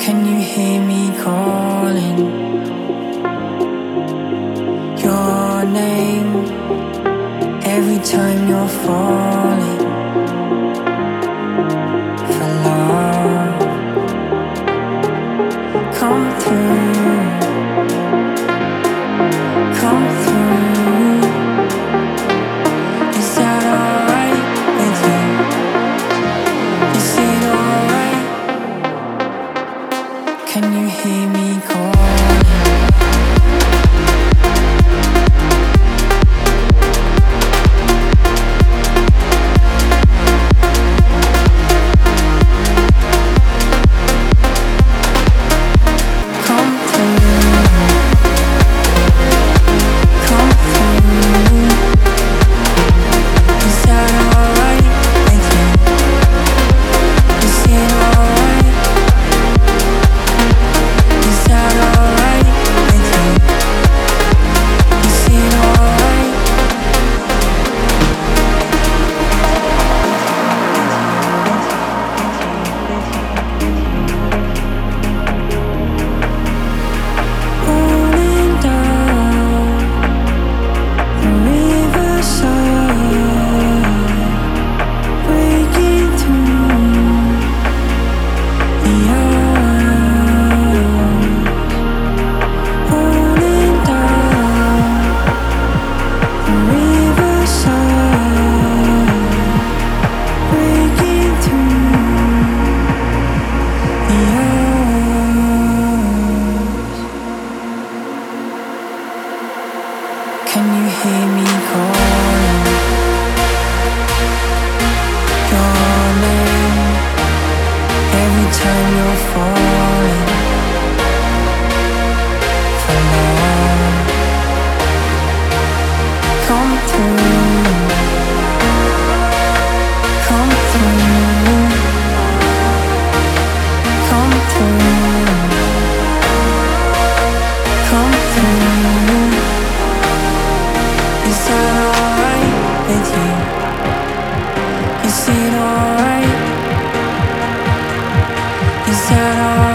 Can you hear me calling your name every time you're falling for love? Come through, come through. Is that alright with you? Is it alright? Can you hear me calling? Can you hear me calling your name every time you're falling for love? Come through, come through, come through, come through. Is that alright with you? Is it alright? Is that alright?